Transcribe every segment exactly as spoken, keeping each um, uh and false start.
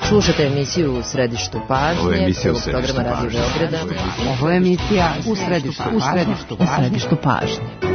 Slušate emisiju U središtu pažnje, prvog programa Radio Beograda. Ovo je emisija U središtu pažnje. U središtu pažnje.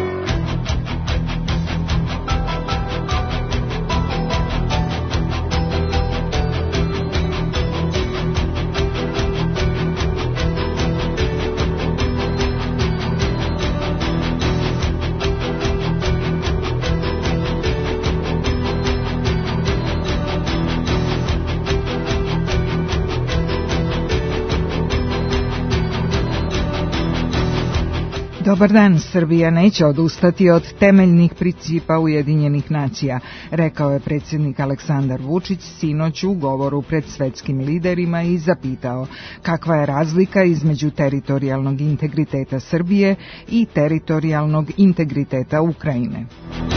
Dobar dan, Srbija neće odustati od temeljnih principa Ujedinjenih nacija, rekao je predsjednik Aleksandar Vučić sinoć u govoru pred svetskim liderima i zapitao kakva je razlika između teritorijalnog integriteta Srbije i teritorijalnog integriteta Ukrajine.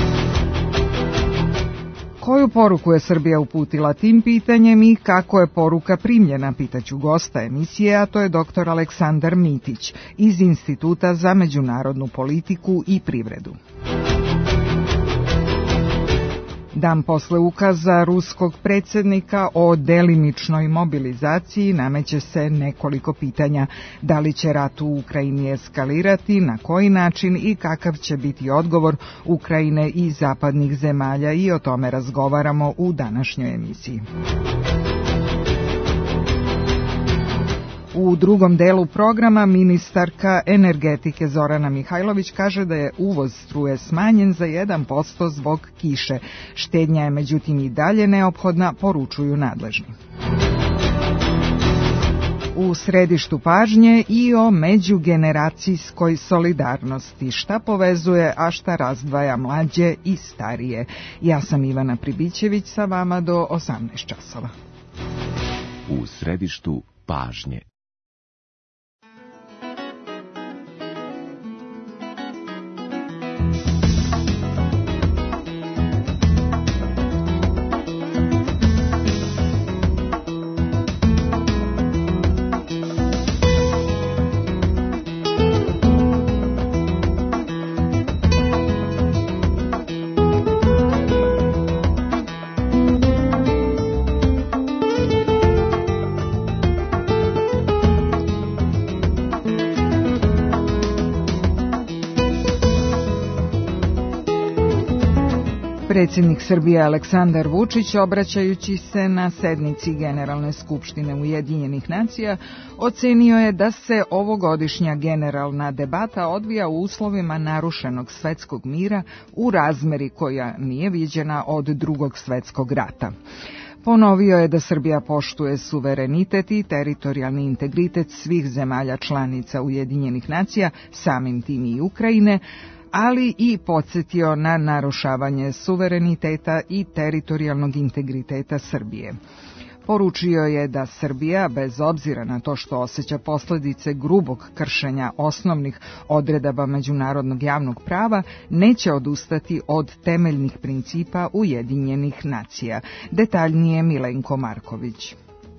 Koju poruku je Srbija uputila tim pitanjem i kako je poruka primljena, pitaću gosta emisije, a to je doktor Aleksandar Mitić iz Instituta za međunarodnu politiku i privredu. Dan posle ukaza ruskog predsjednika o delimičnoj mobilizaciji nameće se nekoliko pitanja. Da li će rat u Ukrajini eskalirati, na koji način i kakav će biti odgovor Ukrajine i zapadnih zemalja, i o tome razgovaramo u današnjoj emisiji. U drugom delu programa ministarka energetike Zorana Mihajlović kaže da je uvoz struje smanjen za jedan posto zbog kiše. Štednja je međutim i dalje neophodna, poručuju nadležni. U središtu pažnje i o međugeneracijskoj solidarnosti, šta povezuje, a šta razdvaja mlađe i starije. Ja sam Ivana Pribićević, sa vama do osamnaest časova. U središtu pažnje. Predsjednik Srbije Aleksandar Vučić, obraćajući se na sednici Generalne skupštine Ujedinjenih nacija, ocenio je da se ovogodišnja generalna debata odvija u uslovima narušenog svetskog mira u razmeri koja nije viđena od Drugog svetskog rata. Ponovio je da Srbija poštuje suverenitet i teritorijalni integritet svih zemalja članica Ujedinjenih nacija, samim tim i Ukrajine, ali i podsjetio na narušavanje suvereniteta i teritorijalnog integriteta Srbije. Poručio je da Srbija, bez obzira na to što osjeća posljedice grubog kršenja osnovnih odredaba međunarodnog javnog prava, neće odustati od temeljnih principa Ujedinjenih nacija. Detaljnije Milenko Marković.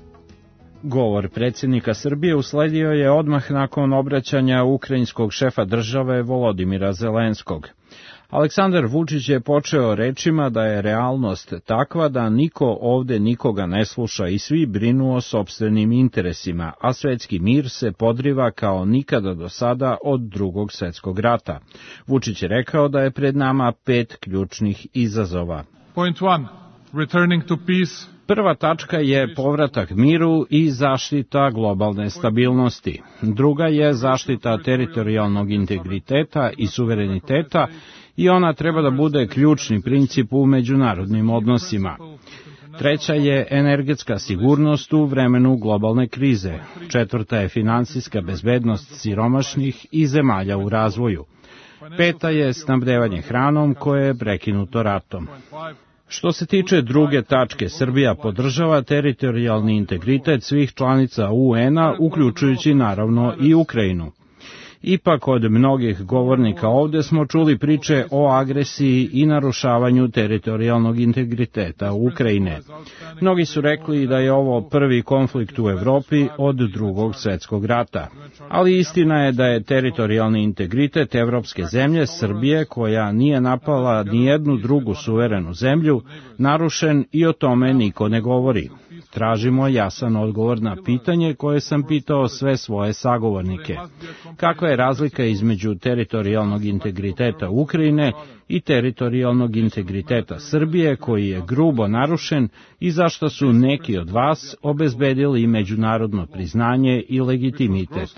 Govor predsjednika Srbije usledio je odmah nakon obraćanja ukrajinskog šefa države Volodimira Zelenskog. Aleksandar Vučić je počeo rečima da je realnost takva da niko ovde nikoga ne sluša i svi brinu o sopstvenim interesima, a svetski mir se podriva kao nikada do sada od Drugog svetskog rata. Vučić je rekao da je pred nama pet ključnih izazova. Point one. Returning to peace. Prva tačka je povratak miru i zaštita globalne stabilnosti. Druga je zaštita teritorijalnog integriteta i suvereniteta i ona treba da bude ključni princip u međunarodnim odnosima. Treća je energetska sigurnost u vremenu globalne krize. Četvrta je finansijska bezbednost siromašnih i zemalja u razvoju. Peta je snabdevanje hranom koje je prekinuto ratom. Što se tiče druge tačke, Srbija podržava teritorijalni integritet svih članica U N-a, uključujući naravno i Ukrajinu. Ipak od mnogih govornika ovde smo čuli priče o agresiji i narušavanju teritorijalnog integriteta Ukrajine. Mnogi su rekli da je ovo prvi konflikt u Evropi od Drugog svetskog rata. Ali istina je da je teritorijalni integritet evropske zemlje, Srbije, koja nije napala ni jednu drugu suverenu zemlju, narušen i o tome niko ne govori. Tražimo jasan odgovor na pitanje koje sam pitao sve svoje sagovornike. Kakva je razlika između teritorijalnog integriteta Ukrajine i teritorijalnog integriteta Srbije, koji je grubo narušen i zašto su neki od vas obezbedili međunarodno priznanje i legitimitet?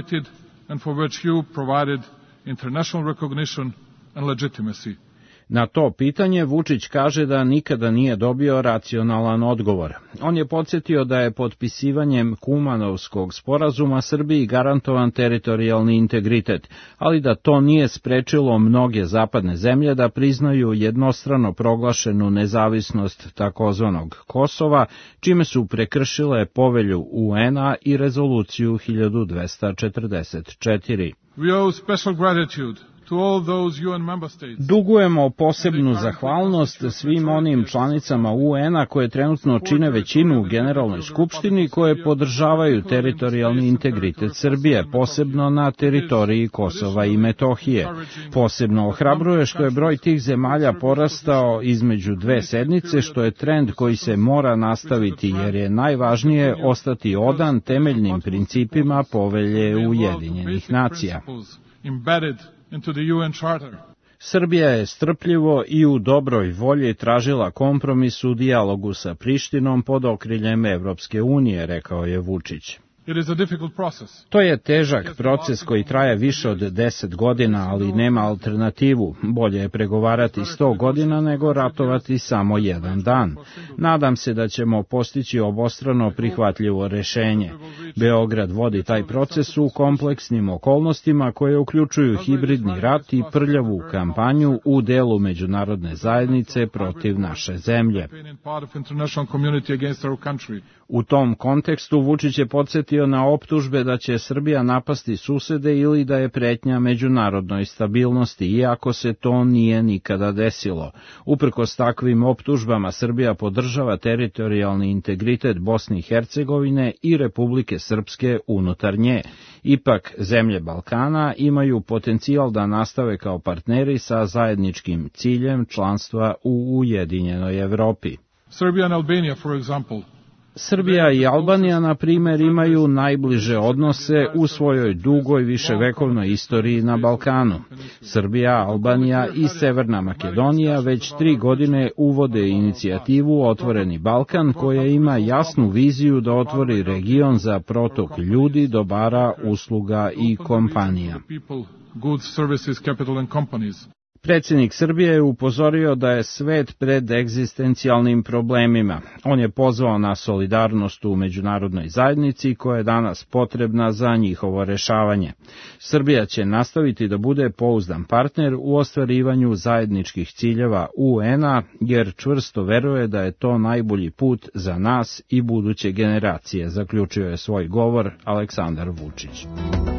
Na to pitanje Vučić kaže da nikada nije dobio racionalan odgovor. On je podsjetio da je potpisivanjem Kumanovskog sporazuma Srbiji garantovan teritorijalni integritet, ali da to nije sprečilo mnoge zapadne zemlje da priznaju jednostrano proglašenu nezavisnost takozvanog Kosova, čime su prekršile povelju U N-a i rezoluciju hiljadu dvesta četrdeset četiri. We owe special gratitude to all those U N member states. Dugujemo posebnu zahvalnost svim onim članicama U N-a koje trenutno čine većinu u Generalnoj skupštini, koje podržavaju teritorijalni integritet Srbije, posebno na teritoriji Kosova i Metohije. Posebno ohrabruje što je broj tih zemalja porastao između dve sednice, što je trend koji se mora nastaviti, jer je najvažnije ostati odan temeljnim principima povelje Ujedinjenih nacija. Into the U N Charter. Srbija je strpljivo i u dobroj volji tražila kompromis u dijalogu sa Prištinom pod okriljem Evropske unije, rekao je Vučić. It is a difficult process. To je težak proces koji traje više od deset godina, ali nema alternativu. Bolje je pregovarati sto godina nego ratovati samo jedan dan. Nadam se da ćemo postići obostrano prihvatljivo rešenje. Beograd vodi taj proces u kompleksnim okolnostima koje uključuju hibridni rat i prljavu kampanju u delu međunarodne zajednice protiv naše zemlje. U tom kontekstu Vučić je podsjetio na optužbe da će Srbija napasti susede ili da je pretnja međunarodnoj stabilnosti, iako se to nije nikada desilo. Uprkos takvim optužbama, Srbija podržava teritorijalni integritet Bosne i Hercegovine i Republike Srpske unutar nje. Ipak, zemlje Balkana imaju potencijal da nastave kao partneri sa zajedničkim ciljem članstva u Ujedinjenoj Evropi. Serbia and Albania, for example, Srbija i Albanija, na primjer, imaju najbliže odnose u svojoj dugoj viševekovnoj istoriji na Balkanu. Srbija, Albanija i Severna Makedonija već tri godine uvode inicijativu Otvoreni Balkan, koja ima jasnu viziju da otvori region za protok ljudi, dobara, usluga i kompanija. Predsjednik Srbije je upozorio da je svet pred egzistencijalnim problemima. On je pozvao na solidarnost u međunarodnoj zajednici koja je danas potrebna za njihovo rešavanje. Srbija će nastaviti da bude pouzdan partner u ostvarivanju zajedničkih ciljeva U N-a, jer čvrsto veruje da je to najbolji put za nas i buduće generacije, zaključio je svoj govor Aleksandar Vučić.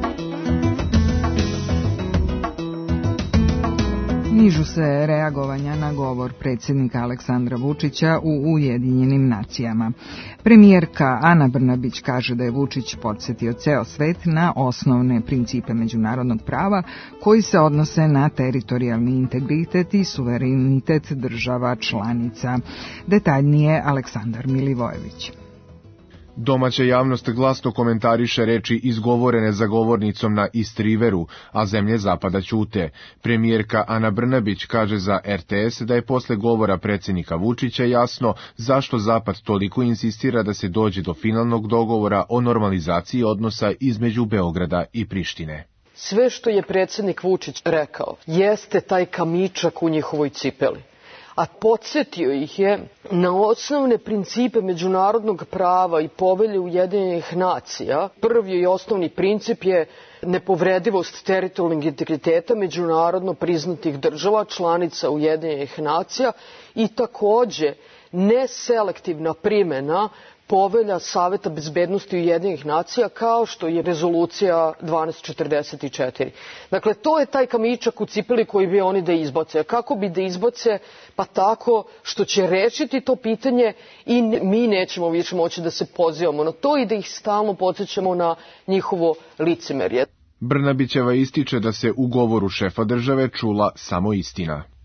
Nižu se reagovanja na govor predsjednika Aleksandra Vučića u Ujedinjenim nacijama. Premijerka Ana Brnabić kaže da je Vučić podsjetio ceo svet na osnovne principe međunarodnog prava koji se odnose na teritorijalni integritet i suverenitet država članica. Detaljnije Aleksandar Milivojević. Domaća javnost glasno komentariše reči izgovorene za govornicom na East Riveru, a zemlje zapada ćute. Premijerka Ana Brnabić kaže za R T S da je posle govora predsjednika Vučića jasno zašto Zapad toliko insistira da se dođe do finalnog dogovora o normalizaciji odnosa između Beograda i Prištine. Sve što je predsjednik Vučić rekao jeste taj kamičak u njihovoj cipeli. A podsjetio ih je na osnovne principe međunarodnog prava i povelje Ujedinjenih nacija. Prvi i osnovni princip je nepovredivost teritorijalnog integriteta međunarodno priznatih država, članica Ujedinjenih nacija i takođe neselektivna primjena povelja Saveta bezbednosti Ujedinjenih nacija kao što je rezolucija dvanaest četrdeset četiri. Dakle, to je taj kamičak u cipeli koji bi oni da izbace. Kako bi da izbace? Pa tako što će rešiti to pitanje i mi nećemo više moći da se pozivamo na to i da ih stalno podsjećamo na njihovo licemerje. Brnabićeva ističe da se u govoru šefa države čula samo istina.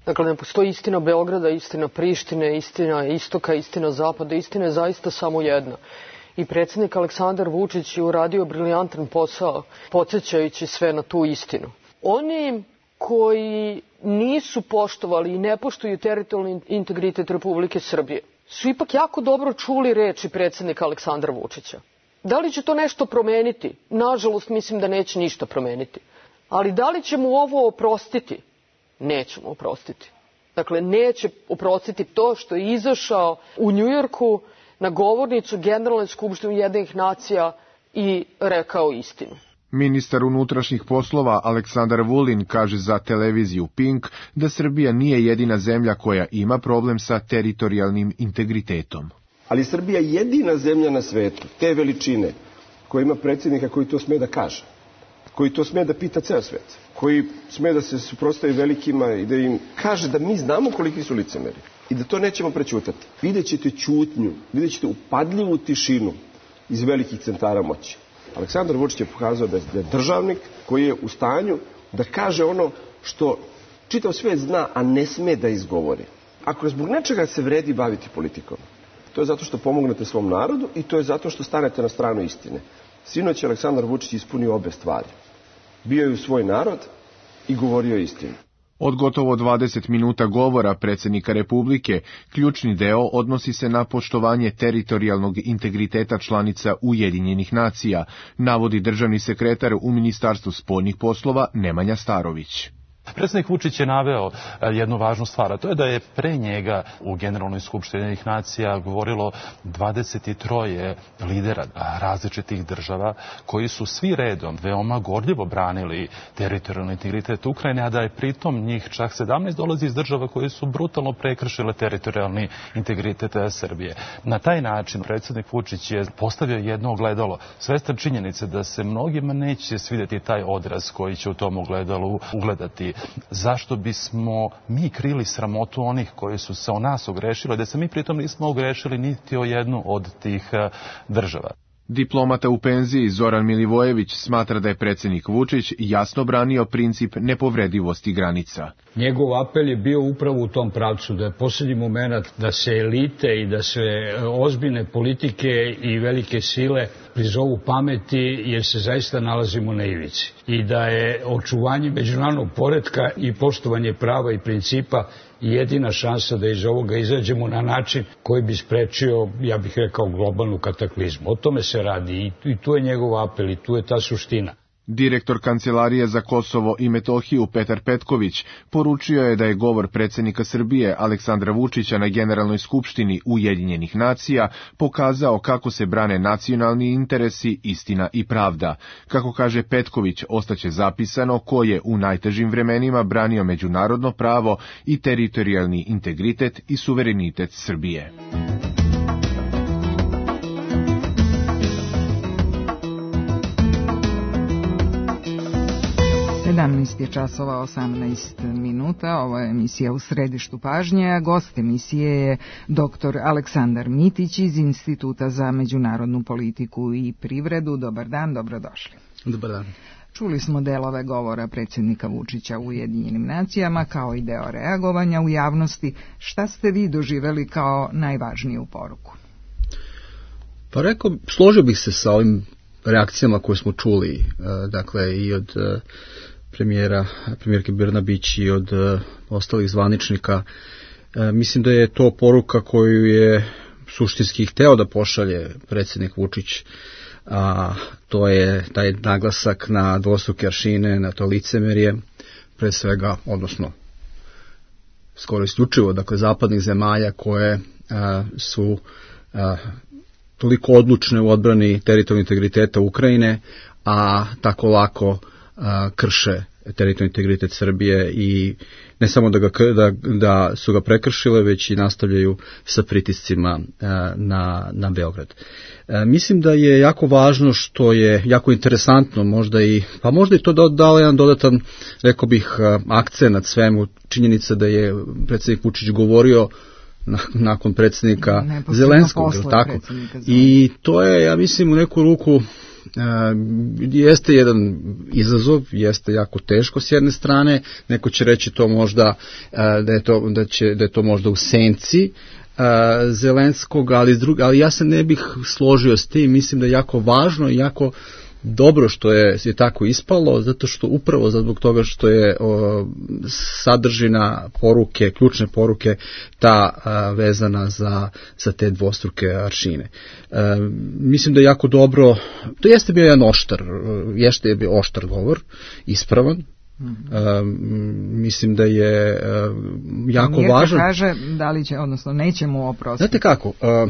Dakle, ne postoji istina Beograda, istina Prištine, istina istoka, istina zapada, istina je zaista samo jedna. I predsjednik Aleksandar Vučić je uradio briljantan posao, podsjećajući sve na tu istinu. Oni koji nisu poštovali i ne poštuju teritorijalni integritet Republike Srbije su ipak jako dobro čuli reči predsjednika Aleksandra Vučića. Da li će to nešto promeniti? Nažalost, mislim da neće ništa promeniti. Ali da li će mu ovo oprostiti? Nećemo oprostiti. Dakle, neće oprostiti to što je izašao u Njujorku na govornicu Generalne skupštine Ujedinjenih nacija i rekao istinu. Ministar unutrašnjih poslova Aleksandar Vulin kaže za televiziju Pink da Srbija nije jedina zemlja koja ima problem sa teritorijalnim integritetom. Ali Srbija je jedina zemlja na svetu te veličine koja ima predsjednika koji to sme da kaže, koji to sme da pita ceo svet, koji sme da se suprotstavi velikima i da im kaže da mi znamo koliki su licemeri i da to nećemo prećutati. Vidjet ćete ćutnju, vidjet ćete upadljivu tišinu iz velikih centara moći. Aleksandar Vučić je pokazao da je državnik koji je u stanju da kaže ono što čitav svet zna, a ne sme da izgovori. Ako je zbog nečega se vredi baviti politikom, to je zato što pomognete svom narodu i to je zato što stanete na stranu istine. Sinoć je Aleksandar Vučić ispunio obe stvari. Bio je u svoj narod i govorio istinu. Od gotovo dvadeset minuta govora predsjednika Republike, ključni deo odnosi se na poštovanje teritorijalnog integriteta članica Ujedinjenih nacija, navodi državni sekretar u Ministarstvu spoljnih poslova Nemanja Starović. Predsjednik Vučić je naveo jednu važnu stvar, a to je da je pre njega u Generalnoj skupštini Ujedinjenih nacija govorilo dvadeset tri lidera različitih država koji su svi redom veoma gorljivo branili teritorijalni integritet Ukrajine, a da je pritom njih čak sedamnaest dolazi iz država koje su brutalno prekršile teritorijalni integritet Srbije. Na taj način predsjednik Vučić je postavio jedno ogledalo, svestan činjenice da se mnogima neće svidjeti taj odraz koji će u tom ogledalu ugledati. Zašto bismo mi krili sramotu onih koji su se o nas ogrešili, da se mi pritom nismo ogrešili niti o jednu od tih država. Diplomata u penziji Zoran Milivojević smatra da je predsjednik Vučić jasno branio princip nepovredivosti granica. Njegov apel je bio upravo u tom pravcu, da je posljednji moment da se elite i da se ozbiljne politike i velike sile prizovu pameti, jer se zaista nalazimo na ivici. I da je očuvanje međunarodnog poretka i poštovanje prava i principa jedina šansa da iz ovoga izađemo na način koji bi sprečio, ja bih rekao, globalnu kataklizmu. O tome se radi i tu je njegov apel i tu je ta suština. Direktor Kancelarije za Kosovo i Metohiju Petar Petković poručio je da je govor predsjednika Srbije Aleksandra Vučića na Generalnoj skupštini Ujedinjenih nacija pokazao kako se brane nacionalni interesi, istina i pravda. Kako kaže Petković, ostaće zapisano ko je u najtežim vremenima branio međunarodno pravo i teritorijalni integritet i suverenitet Srbije. sedamnaest je časova osamnaest minuta, ovo je emisija U središtu pažnje, a gost emisije je doktor Aleksandar Mitić iz Instituta za međunarodnu politiku i privredu. Dobar dan, dobrodošli. Dobar dan. Čuli smo delove govora predsjednika Vučića u Ujedinjenim nacijama, kao i deo reagovanja u javnosti. Šta ste vi doživeli kao najvažniju poruku? Pa rekao, složio bih se sa ovim reakcijama koje smo čuli, dakle i od premijera, premijerke Brnabić i od ostalih zvaničnika. Mislim da je to poruka koju je suštinski hteo da pošalje predsjednik Vučić, a to je taj naglasak na dvostruke aršine, na to licemerje, pre svega, odnosno skoro isključivo, dakle, zapadnih zemalja koje a, su a, toliko odlučne u odbrani teritorijalnog integriteta Ukrajine, a tako lako a, krše teritorijalni integritet Srbije i ne samo da, ga, da, da su ga prekršile, već i nastavljaju sa pritiscima a, na, na Beograd. A, mislim da je jako važno, što je jako interesantno, možda i, pa možda i to da dala jedan dodatan, rekao bih, akcenat svemu, činjenica da je predsjednik Vučić govorio nakon predsjednika Zelenskog, tako? I to je, ja mislim, u neku ruku jeste jedan izazov, jeste jako teško s jedne strane, neko će reći to možda da je to, da će, da je to možda u senci Zelenskog, ali, ali ja se ne bih složio s tim, mislim da je jako važno i jako dobro što je, je tako ispalo, zato što upravo zbog toga što je o, sadržina poruke, ključne poruke, ta a, vezana za, za te dvostruke aršine. E, mislim da je jako dobro, to jeste bio jedan oštar, jeste je bio oštar govor, ispravan. Mm-hmm. E, mislim da je e, jako Mirka važan. Kaže da li će, odnosno neće mu oprostiti. Znate kako, e,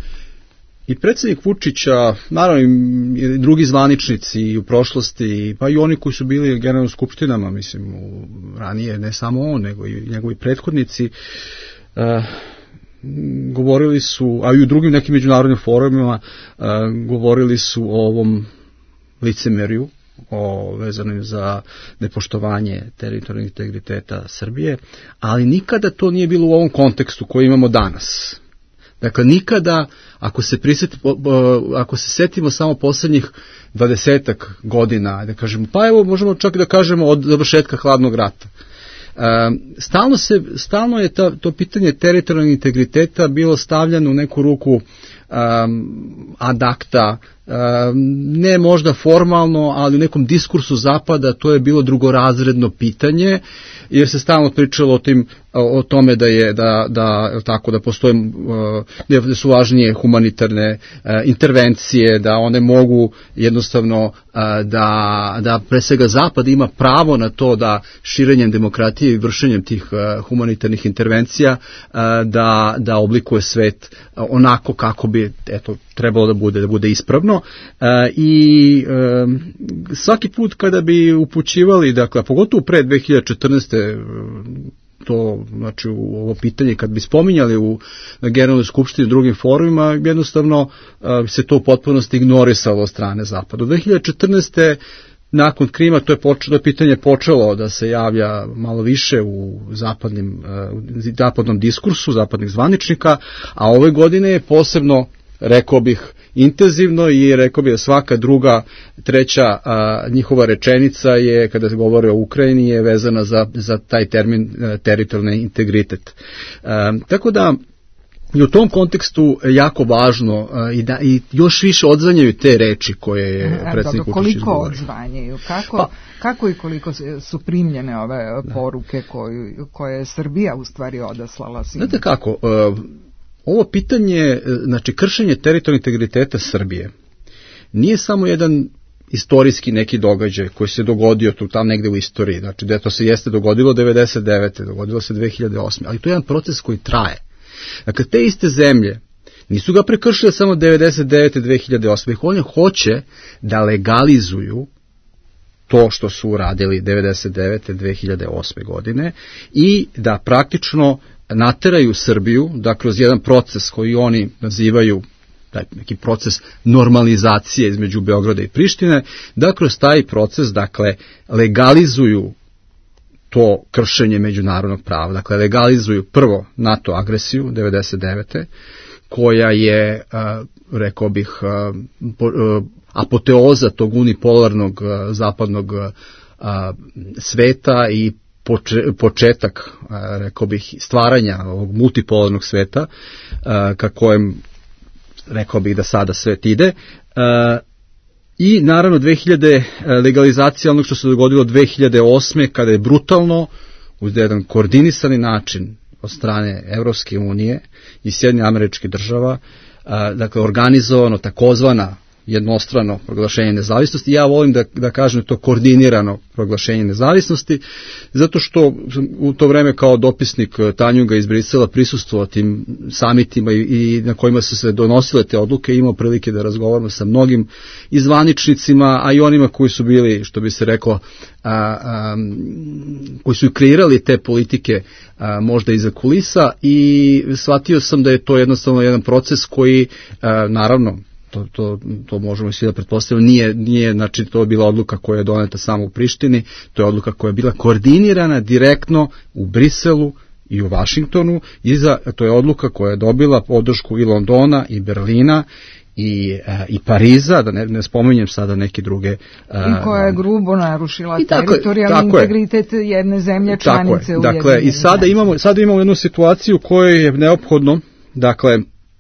i predsjednik Vučića, naravno i drugi zvaničnici u prošlosti, pa i oni koji su bili u generalnim skupštinama, mislim, u, ranije, ne samo on, nego i njegovi prethodnici, uh, govorili su, a i u drugim nekim međunarodnim forumima, uh, govorili su o ovom licemerju, o vezanim za nepoštovanje teritorijalnog integriteta Srbije, ali nikada to nije bilo u ovom kontekstu koji imamo danas. Dakle, nikada, ako se, prisjeti, ako se setimo samo posljednjih dvadesetak godina, da kažemo, pa evo možemo čak da kažemo od završetka hladnog rata, stalno, se, stalno je ta, to pitanje teritorijalnog integriteta bilo stavljano u neku ruku um, ad acta, um, ne možda formalno, ali u nekom diskursu zapada to je bilo drugorazredno pitanje, jer se stalno pričalo o tim, o tome da je da da tako da postoje da su važnije humanitarne intervencije, da one mogu jednostavno da da pre svega zapad ima pravo na to da širenjem demokratije i vršenjem tih humanitarnih intervencija da da oblikuje svet onako kako bi eto trebalo da bude da bude ispravno i svaki put kada bi upućivali, dakle pogotovo pre dve hiljade četrnaeste to, znači u ovo pitanje kad bi spominjali u na generalnoj skupštini i drugim forumima, jednostavno a, se to u potpunosti ignorisalo od strane zapada. U dve hiljade četrnaeste nakon Krima to je počelo, pitanje počelo da se javlja malo više u zapadnim, u zapadnom diskursu, zapadnih zvaničnika, a ove godine je posebno, rekao bih, intenzivno i rekao bih da svaka druga, treća a, njihova rečenica je, kada se govore o Ukrajini, je vezana za, za taj termin a, teritorijalni integritet. A, tako da i u tom kontekstu jako važno a, i, da, i još više odzvanjaju te reči koje je predsjednik Vučić izgovorio. Koliko odzvanjaju? Kako, pa, kako i koliko su primljene ove poruke koju, koje je Srbija u stvari odaslala? Znate kako, a, ovo pitanje, znači kršenje teritorijalnog integriteta Srbije nije samo jedan istorijski neki događaj koji se dogodio tu tam negde u istoriji, znači da to se jeste dogodilo devedeset devete dogodilo se dve hiljade osme ali to je jedan proces koji traje. Dakle, te iste zemlje nisu ga prekršile samo devedeset devete dve hiljade osme One hoće da legalizuju to što su uradili devedeset devete dve hiljade osme godine i da praktično nateraju Srbiju da kroz jedan proces koji oni nazivaju taj neki proces normalizacije između Beograda i Prištine, da kroz taj proces, dakle, legalizuju to kršenje međunarodnog prava. Dakle, legalizuju prvo NATO agresiju devedeset devete koja je, rekao bih, apoteoza tog unipolarnog zapadnog sveta i početak, rekao bih, stvaranja ovog multipolarnog sveta ka kojem, rekao bih, da sada svet ide. I naravno dve hiljade legalizacija onog što se dogodilo dve hiljade osme kada je brutalno uz jedan koordinisani način od strane Evropske unije i Sjedinjenih Američkih Država, dakle organizovano takozvana jednostrano proglašenje nezavisnosti. Ja volim da, da kažem to koordinirano proglašenje nezavisnosti, zato što u to vreme kao dopisnik Tanjuga iz Brisela prisustvovao tim samitima i, i na kojima su se donosile te odluke, imao prilike da razgovaramo sa mnogim izvaničnicima, a i onima koji su bili, što bi se reklo, a, a, koji su kreirali te politike a, možda iza kulisa, i shvatio sam da je to jednostavno jedan proces koji, a, naravno, To, to, to možemo svi da pretpostavimo, nije, nije, znači to je bila odluka koja je doneta samo u Prištini, to je odluka koja je bila koordinirana direktno u Briselu i u Vašingtonu, i za, to je odluka koja je dobila podršku i Londona i Berlina i, i Pariza, da ne, ne spominjem sada neke druge. I koja je grubo narušila teritorijalni integritet jedne zemlje članice u Dakle, dakle i sada imamo, sada imamo jednu situaciju u kojoj je neophodno, dakle,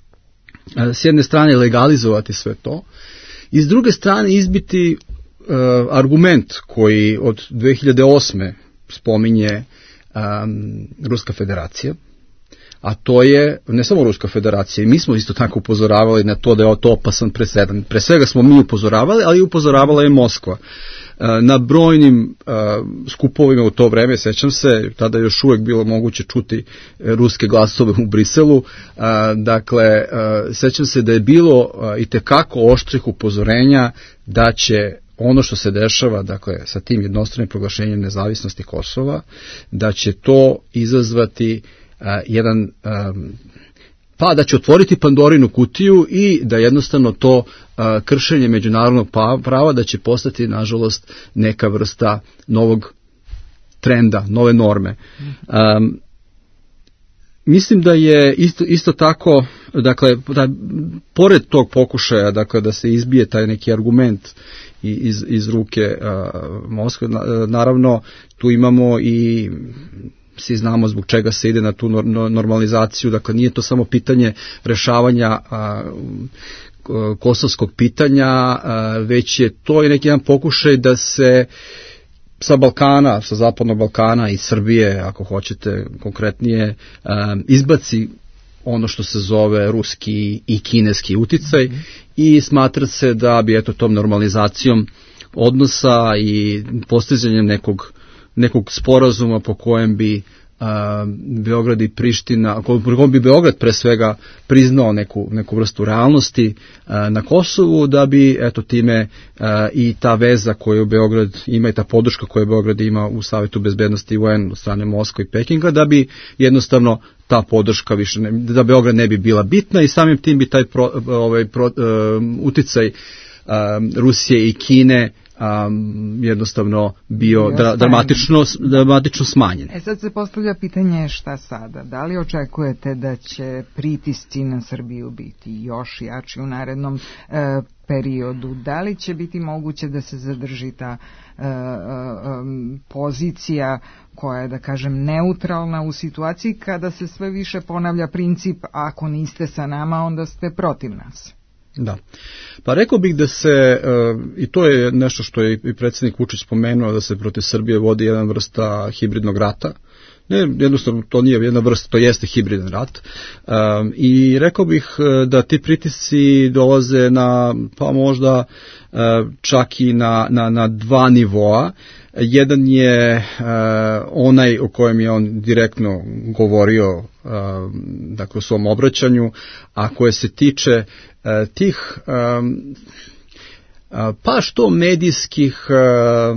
s jedne strane legalizovati sve to i s druge strane izbiti uh, argument koji od dve hiljade osme spominje um, Ruska federacija, a to je ne samo Ruska federacija, i mi smo isto tako upozoravali na to da je to opasan presedan. Pre svega smo mi upozoravali, ali upozoravala je Moskva. Na brojnim uh, skupovima u to vreme, sećam se, tada je još uvijek bilo moguće čuti ruske glasove u Briselu, uh, dakle, uh, sećam se da je bilo uh, i tekako oštrih upozorenja da će ono što se dešava, dakle, sa tim jednostranim proglašenjem nezavisnosti Kosova, da će to izazvati uh, jedan um, pa da će otvoriti Pandorinu kutiju i da jednostavno to uh, kršenje međunarodnog prava da će postati, nažalost, neka vrsta novog trenda, nove norme. Um, mislim da je isto, isto tako, dakle, da, pored tog pokušaja, dakle, da se izbije taj neki argument iz, iz ruke uh, Moskve, naravno, tu imamo i svi znamo zbog čega se ide na tu normalizaciju, dakle nije to samo pitanje rešavanja a, kosovskog pitanja, a, već je to i neki jedan pokušaj da se sa Balkana, sa zapadnog Balkana i Srbije, ako hoćete konkretnije, a, izbaci ono što se zove ruski i kineski uticaj mm-hmm. i smatra se da bi eto tom normalizacijom odnosa i postizanjem nekog nekog sporazuma po kojem bi a, Beograd i Priština, po kojem bi Beograd pre svega priznao neku, neku vrstu realnosti a, na Kosovu, da bi eto time a, i ta veza koju Beograd ima i ta podrška koju Beograd ima u Savetu bezbednosti i U N od strane Moskve i Pekinga, da bi jednostavno ta podrška više ne, da Beograd ne bi bila bitna i samim tim bi taj pro, ovaj pro, um, uticaj um, Rusije i Kine Um, jednostavno bio dra, dramatično, dramatično smanjen. E sad se postavlja pitanje šta sada? Da li očekujete da će pritisci na Srbiju biti još jači u narednom e, periodu? Da li će biti moguće da se zadrži ta e, e, pozicija koja je, da kažem, neutralna u situaciji kada se sve više ponavlja princip ako niste sa nama, onda ste protiv nas? Da. Pa rekao bih da se, uh, i to je nešto što je i predsjednik Vučić spomenuo, da se protiv Srbije vodi jedna vrsta hibridnog rata. Ne, jednostavno to nije jedna vrsta, to jeste hibridan rat. Um, I rekao bih da ti pritisci dolaze na, pa možda uh, čak i na, na, na dva nivoa. Jedan je uh, onaj o kojem je on direktno govorio uh, dakle u svom obraćanju, a koje se tiče uh, tih um, pa što medijskih uh,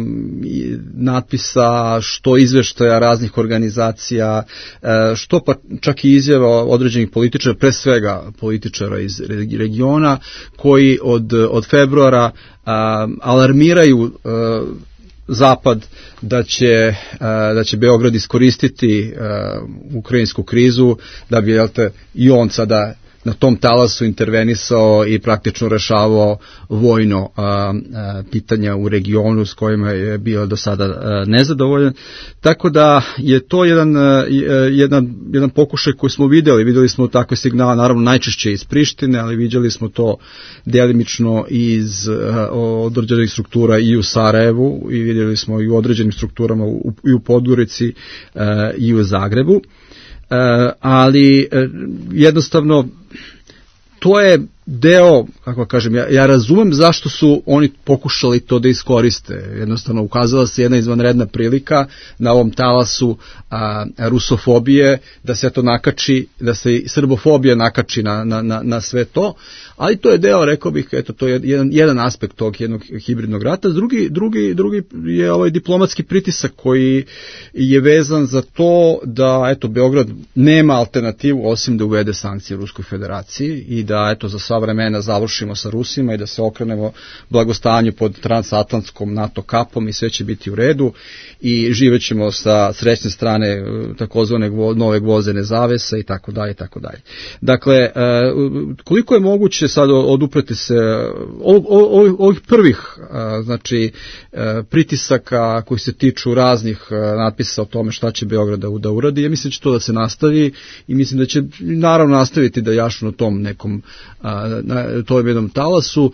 natpisa, što izveštaja raznih organizacija, uh, što pa čak i izjava određenih političara, pre svega političara iz regiona, koji od, od februara uh, alarmiraju uh, Zapad da će, da će Beograd iskoristiti ukrajinsku krizu, da bi jel te, i on sada na tom talasu intervenisao i praktično rešavao vojno a, a, pitanja u regionu s kojima je bio do sada a, nezadovoljan. Tako da je to jedan, a, jedan, jedan pokušaj koji smo vidjeli. Vidjeli smo takve signale, naravno najčešće iz Prištine, ali vidjeli smo to delimično iz a, određenih struktura i u Sarajevu i vidjeli smo i u određenim strukturama u, i u Podgorici a, i u Zagrebu. Uh, ali uh, jednostavno to je deo, kako kažem, ja, ja razumem zašto su oni pokušali to da iskoriste. Jednostavno ukazala se jedna izvanredna prilika na ovom talasu a, rusofobije, da se to nakači, da se i srbofobija nakači na, na, na, na sve to, ali to je deo, rekao bih, eto, to je jedan, jedan aspekt tog jednog hibridnog rata. Drugi, drugi, drugi je ovaj diplomatski pritisak koji je vezan za to da, eto, Beograd nema alternativu osim da uvede sankcije Ruskoj federaciji i da, eto, za sva ta vremena završimo sa Rusima i da se okrenemo blagostanju pod transatlantskom NATO kapom i sve će biti u redu i živećemo sa srećne strane takozvane nove gvozdene zavese i tako dalje i tako dalje. Dakle, koliko je moguće sad odupreti se ovih prvih znači pritisaka koji se tiču raznih natpisa o tome šta će Beograd da uradi, ja mislim da će to da se nastavi i mislim da će naravno nastaviti da jašu na tom nekom na tom jednom talasu.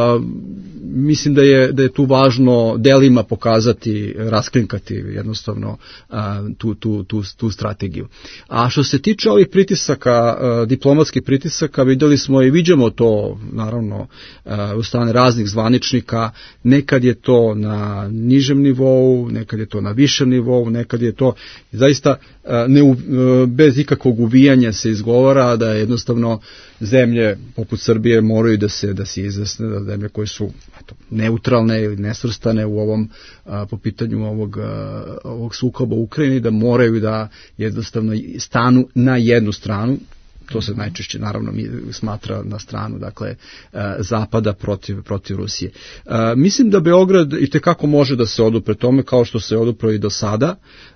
Mislim da je, da je tu važno delima pokazati, raskrinkati jednostavno tu, tu, tu, tu strategiju. A što se tiče ovih pritisaka, diplomatskih pritisaka, vidjeli smo i viđamo to naravno u strane raznih zvaničnika, nekad je to na nižem nivou, nekad je to na višem nivou, nekad je to zaista ne, bez ikakvog uvijanja se izgovara da jednostavno zemlje poput Srbije moraju da se da se izjasne, da zemlje koje su eto, neutralne ili nesvrstane u ovom a, po pitanju ovog a, ovog sukoba u Ukrajini, da moraju da jednostavno stanu na jednu stranu. To se najčešće naravno smatra na stranu, dakle, zapada protiv, protiv Rusije. Mislim da Beograd itekako može da se odupre tome kao što se odupro i do sada.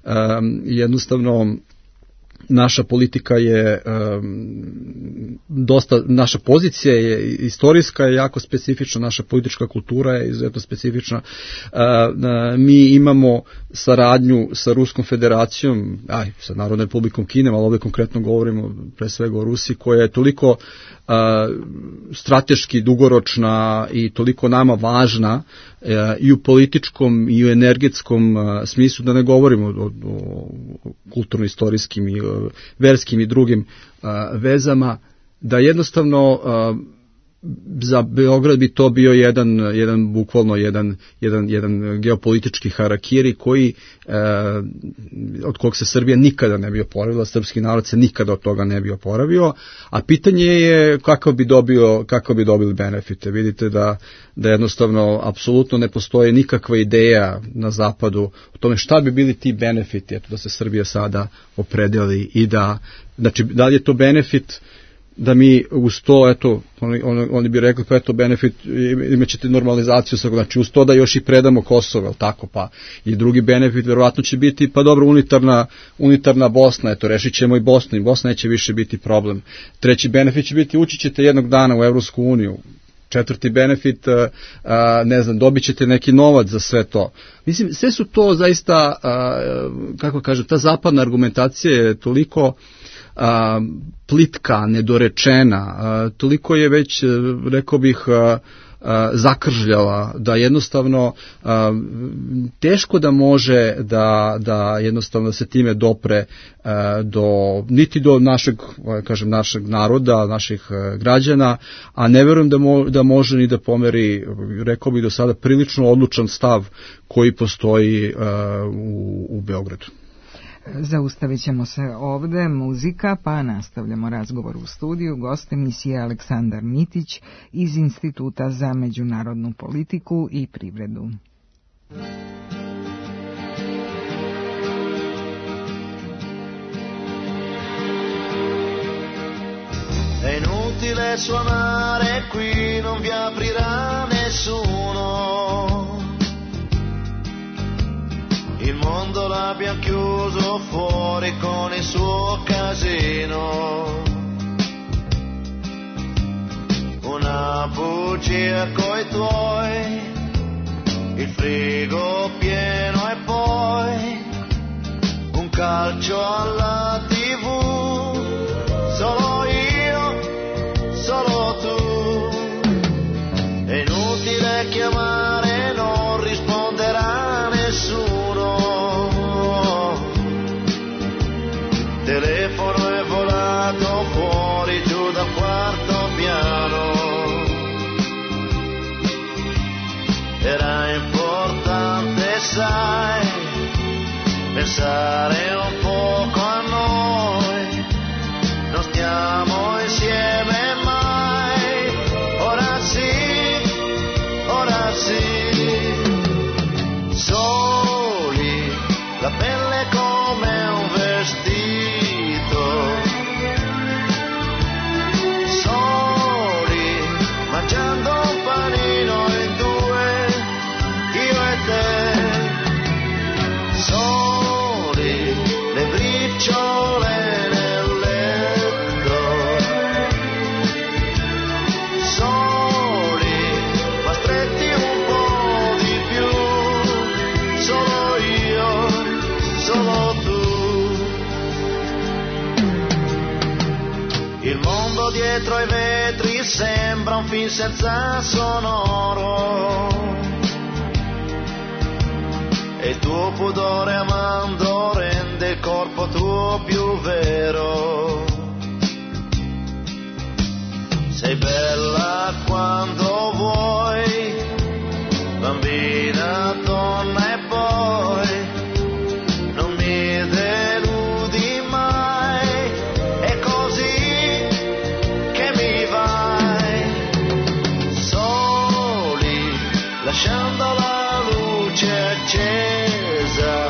Jednostavno, naša politika je um, dosta, naša pozicija je istorijska, je jako specifična, naša politička kultura je izuzetno specifična. Uh, uh, mi imamo saradnju sa Ruskom federacijom, aj, sa Narodnom republikom Kine, ali ovdje konkretno govorimo pre svega o Rusiji, koja je toliko uh, strateški dugoročna i toliko nama važna uh, i u političkom i u energetskom uh, smislu, da ne govorimo o, o kulturno-istorijskim i verskim i drugim a, vezama, da jednostavno a, za Beograd bi to bio jedan, jedan bukvalno jedan, jedan, jedan geopolitički harakiri koji a, od kog se Srbija nikada ne bi oporavila, srpski narod se nikada od toga ne bi oporavio, a pitanje je kako bi dobio, kako bi dobili benefite. Vidite da, da jednostavno apsolutno ne postoji nikakva ideja na zapadu o tome šta bi bili ti benefiti, eto da se Srbija sada opredeli i da, znači da li je to benefit da mi uz to, eto, oni, oni, oni bi rekli, pa eto, benefit, imat ćete normalizaciju, znači uz to da još i predamo Kosovo, jel tako, pa i drugi benefit verovatno će biti, pa dobro, unitarna, unitarna Bosna, eto, rešit ćemo i Bosnu, i Bosna neće više biti problem. Treći benefit će biti, ući ćete jednog dana u Evropsku uniju. Četvrti benefit, a, ne znam, dobit ćete neki novac za sve to. Mislim, sve su to zaista, a, kako kažem, ta zapadna argumentacija je toliko a, plitka, nedorečena, a, toliko je već, rekao bih, a, a, zakržljala, da jednostavno a, teško da može da, da jednostavno se time dopre a, do, niti do našeg, kažem, našeg naroda, naših građana, a ne verujem da, mo, da može ni da pomeri, rekao bih do sada, prilično odlučan stav koji postoji a, u, u Beogradu. Zaustavit ćemo se ovde, muzika, pa nastavljamo razgovor u studiju. Gost emisije Aleksandar Mitić iz Instituta za međunarodnu politiku i privredu. È inutile suonare qui, non vi aprirà nessuno. Il mondo l'abbiamo chiuso fuori con il suo casino. Una bugia coi tuoi, il frigo pieno e poi un calcio alla tivù. Solo io, solo tu. È inutile chiamare, non risponderà nessuno. Telefono è volato fuori giù dal quarto piano. Era importante, sai, pensare un poco a noi. Non stiamo insieme mai. Ora sì, ora sì. Soli, la pelle come un vestito. Soli, Il mondo dietro ai vetri sembra un film senza sonoro e il tuo pudore amando rende il corpo tuo più vero. Sei bella quando vuoi, bambina, donna e poi non mi deludi mai, è così che mi vai. Soli, lasciando la luce accesa,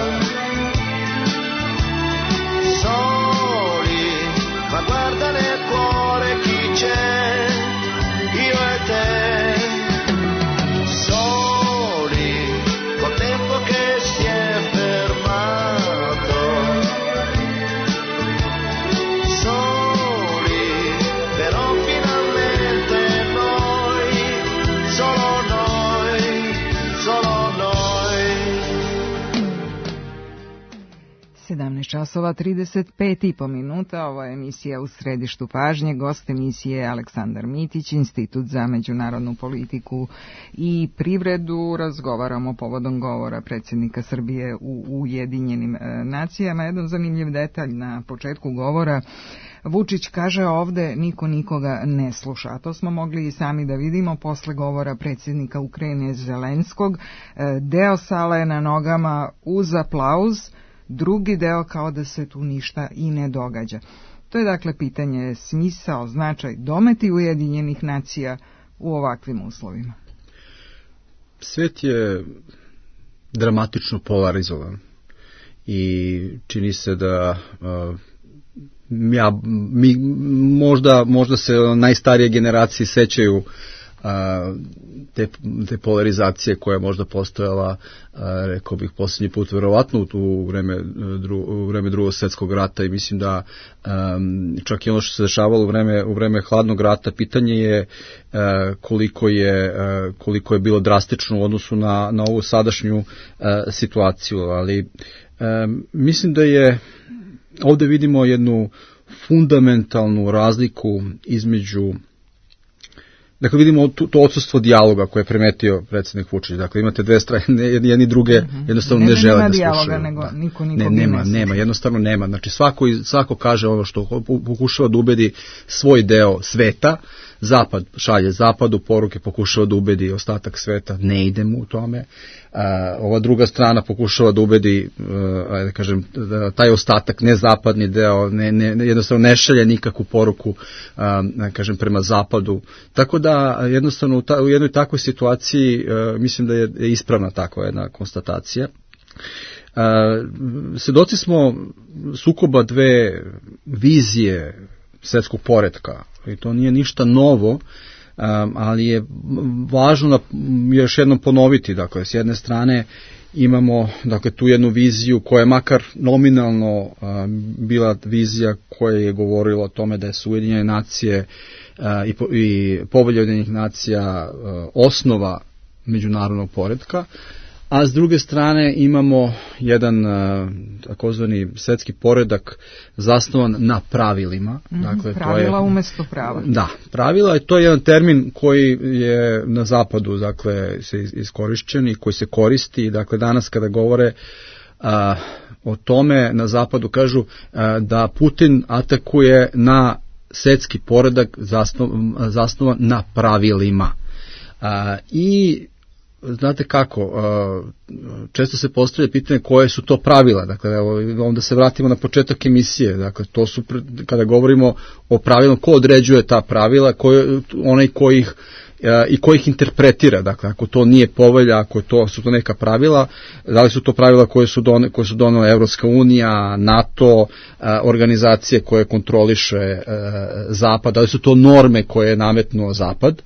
soli, ma guarda nel cuore chi c'è, io e te. Soli, col tempo che si è fermato, soli, però finalmente noi, solo noi, solo noi. sedamnaest časova trideset pet i po minuta, ovo je emisija U središtu pažnje, gost emisije je Aleksandar Mitić, Institut za međunarodnu politiku i privredu. Razgovaramo povodom govora predsjednika Srbije u Ujedinjenim nacijama. Jedan zanimljiv detalj na početku govora, Vučić kaže ovde niko nikoga ne sluša, a to smo mogli i sami da vidimo posle govora predsjednika Ukrajine Zelenskog. Deo sale je na nogama uz aplauz, drugi deo kao da se tu ništa i ne događa. To je dakle pitanje smisao, značaj dometi Ujedinjenih nacija u ovakvim uslovima. Svet je dramatično polarizovan i čini se da uh, ja, mi, možda, možda se najstarije generacije sećaju a, te, te polarizacije koja je možda postojala, a, rekao bih, posljednji put verovatno u vreme, dru, u vreme drugog svjetskog rata i mislim da a, čak i ono što se dešavalo u vreme, u vreme hladnog rata, pitanje je a, koliko je a, koliko je bilo drastično u odnosu na, na ovu sadašnju a, situaciju, ali a, mislim da je ovde vidimo jednu fundamentalnu razliku između, dakle vidimo to, to odsustvo dijaloga koje je primetio predsjednik Vučić, dakle imate dve strane, jedni druge mm-hmm. jednostavno ne, ne žele da slušaju. Dijaloga, nego da. niko ne, nema, ne nema, jednostavno nema, znači svako, svako kaže ono što pokušava da ubedi svoj deo sveta, Zapad šalje Zapadu poruke, pokušava da ubedi ostatak sveta, ne idemo u tome. A, ova druga strana pokušava da ubedi, ajde da kažem, da taj ostatak, ne zapadni deo, ne, ne, jednostavno ne šalje nikakvu poruku, a, kažem, prema Zapadu. Tako da jednostavno u, ta, u jednoj takvoj situaciji a, mislim da je ispravna takva jedna konstatacija. A, svedoci smo sukoba dve vizije svetskog poretka i to nije ništa novo, um, ali je važno još jednom ponoviti, dakle s jedne strane imamo dakle tu jednu viziju koja je makar nominalno um, bila vizija koja je govorila o tome da su Ujedinjene nacije uh, i, po, i Povelja Ujedinjenih nacija uh, osnova međunarodnog poretka, a s druge strane imamo jedan uh, takozvani svetski poredak zasnovan na pravilima. Mm, dakle, pravila to je, umesto prava. Da, pravila, i to je jedan termin koji je na zapadu dakle, se iskorišćen i koji se koristi. Dakle, danas kada govore uh, o tome na zapadu kažu uh, da Putin atakuje na svetski poredak zasnovan, zasnovan na pravilima. Uh, I znate kako, često se postavlja pitanje koje su to pravila, dakle, evo, onda se vratimo na početak emisije, dakle, to su, kada govorimo o pravilima, ko određuje ta pravila, ko, onaj ko ih i ko ih interpretira, dakle, ako to nije povelja, ako to, su to neka pravila, da li su to pravila koje su, don, koje su donela Evropska unija, NATO, organizacije koje kontroliše Zapad, da li su to norme koje je nametnuo Zapad.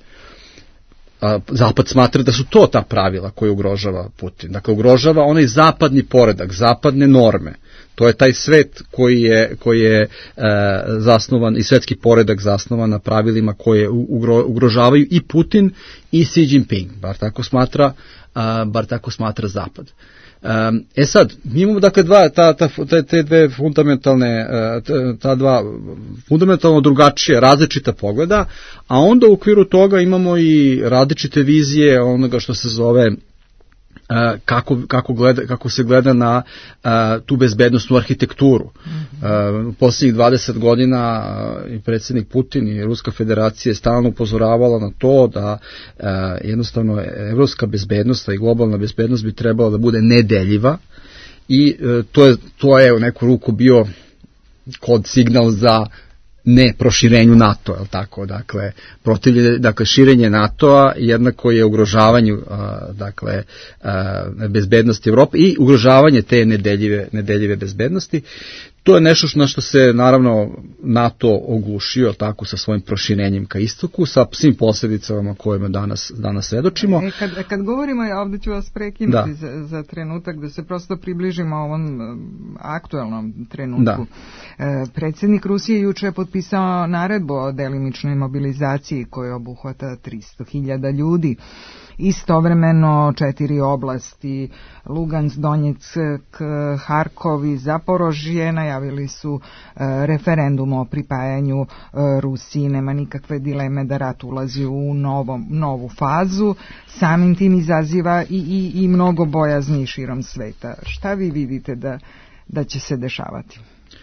Zapad smatra da su to ta pravila koje ugrožava Putin. Dakle, ugrožava onaj zapadni poredak, zapadne norme. To je taj svet koji je, koji je e, zasnovan, i svetski poredak zasnovan na pravilima koje ugro, ugrožavaju i Putin i Xi Jinping, bar tako smatra, a, bar tako smatra Zapad. E sad, mi imamo dakle dva, ta, ta, te dve fundamentalne, ta dva fundamentalno drugačije, različita pogleda, a onda u okviru toga imamo i različite vizije onoga što se zove Kako, kako, gleda, kako se gleda na uh, tu bezbednostnu arhitekturu. Mm-hmm. Uh, posljednjih dvadeset godina uh, i predsjednik Putin i Ruska federacija je stalno upozoravala na to da uh, jednostavno evropska bezbednost i globalna bezbednost bi trebala da bude nedeljiva i uh, to, je, to je u neku ruku bio kod signal za ne proširenju NATO, je li tako? Dakle, protiv, dakle, širenje NATO-a jednako je ugrožavanju a, dakle, a, bezbednosti Evrope i ugrožavanje te nedeljive, nedeljive bezbednosti. To je nešto na što se, naravno, NATO oglušio, tako, sa svojim proširenjem ka istoku, sa svim posljedicama kojima danas, danas svedočimo. E, kad, kad govorimo, ovdje ću vas prekinuti za, za trenutak, da se prosto približimo ovom aktuelnom trenutku. Da. E, predsjednik Rusije juče je potpisao naredbu o delimičnoj mobilizaciji koja obuhvata tristo hiljada ljudi. Istovremeno četiri oblasti, Lugansk, Donjeck, Harkov i Zaporožje, najavili su e, referendum o pripajanju e, Rusiji. Nema nikakve dileme da rat ulazi u novom, novu fazu, samim tim izaziva i, i, i mnogo bojazni širom sveta. Šta vi vidite da, da će se dešavati?